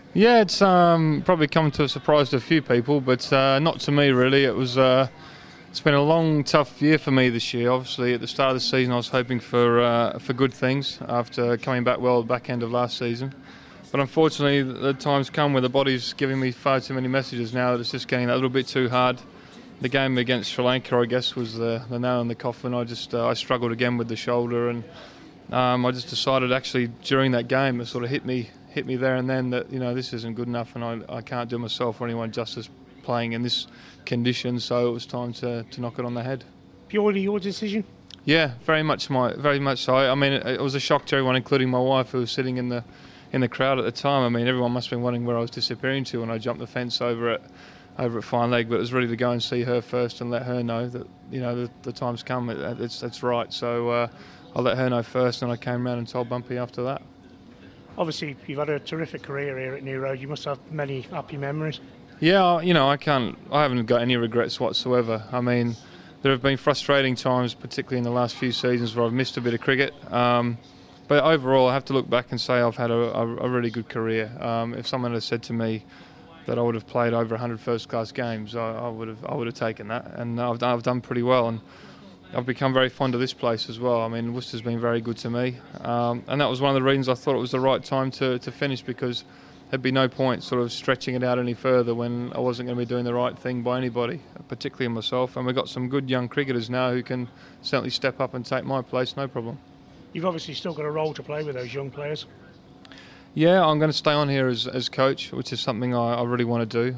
Yeah, it's probably come to a surprise to a few people, but not to me really. It's been a long, tough year for me this year. Obviously, at the start of the season, I was hoping for good things after coming back well at the back end of last season. But unfortunately, the time's come where the body's giving me far too many messages now that it's just getting a little bit too hard. The game against Sri Lanka, I guess, was the nail in the coffin. I struggled again with the shoulder, and I just decided actually during that game it sort of hit me there and then that this isn't good enough, and I can't do myself or anyone justice playing in this condition. So it was time to knock it on the head. Purely your decision? Yeah, very much so. I mean, it was a shock to everyone, including my wife, who was sitting in the crowd at the time. I mean, everyone must have been wondering where I was disappearing to when I jumped the fence over at Fine Leg, but it was really to go and see her first and let her know that the time's come. It's right. So I let her know first, and I came round and told Bumpy after that. Obviously, you've had a terrific career here at New Road. You must have many happy memories. Yeah, I haven't got any regrets whatsoever. I mean, there have been frustrating times, particularly in the last few seasons, where I've missed a bit of cricket. But overall, I have to look back and say I've had a really good career. If someone had said to me that I would have played over 100 first-class games, I would have taken that, and I've done pretty well. And I've become very fond of this place as well. I mean, Worcester's been very good to me, and that was one of the reasons I thought it was the right time to finish, because there'd be no point sort of stretching it out any further when I wasn't going to be doing the right thing by anybody, particularly myself. And we've got some good young cricketers now who can certainly step up and take my place, no problem. You've obviously still got a role to play with those young players. Yeah, I'm going to stay on here as coach, which is something I really want to do.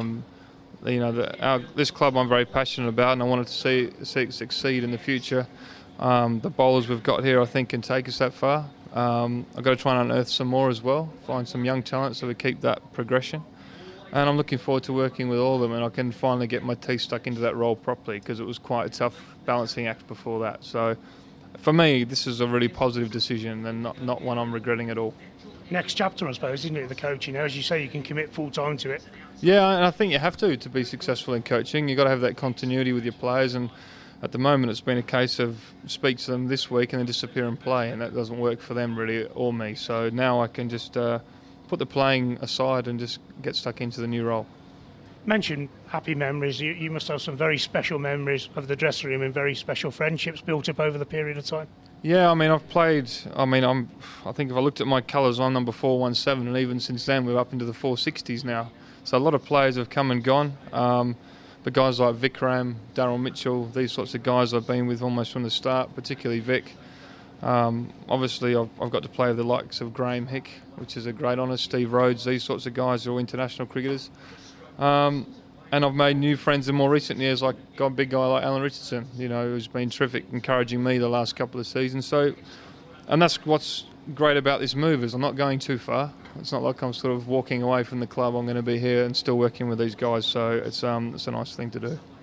This club I'm very passionate about, and I wanted to see it succeed in the future. The bowlers we've got here, I think, can take us that far. I've got to try and unearth some more as well, find some young talent so we keep that progression. And I'm looking forward to working with all of them, and I can finally get my teeth stuck into that role properly, because it was quite a tough balancing act before that. So for me, this is a really positive decision, and not one I'm regretting at all. Next chapter, I suppose, isn't it, the coaching? As you say, you can commit full time to it. Yeah, and I think you have to be successful in coaching. You've got to have that continuity with your players, and at the moment it's been a case of speak to them this week and then disappear and play, and that doesn't work for them really or me. So now I can just put the playing aside and just get stuck into the new role. Mention happy memories. You must have some very special memories of the dressing room and very special friendships built up over the period of time. Yeah, I mean, I think if I looked at my colours, I'm number 417, and even since then we're up into the 460s now. So a lot of players have come and gone. But guys like Vikram, Daryl Mitchell, these sorts of guys I've been with almost from the start, particularly Vic. Obviously, I've got to play with the likes of Graham Hick, which is a great honour, Steve Rhodes, these sorts of guys who are international cricketers. And I've made new friends in more recent years, like a big guy like Alan Richardson, who's been terrific, encouraging me the last couple of seasons. And that's what's great about this move, is I'm not going too far. It's not like I'm sort of walking away from the club. I'm going to be here and still working with these guys, so it's a nice thing to do.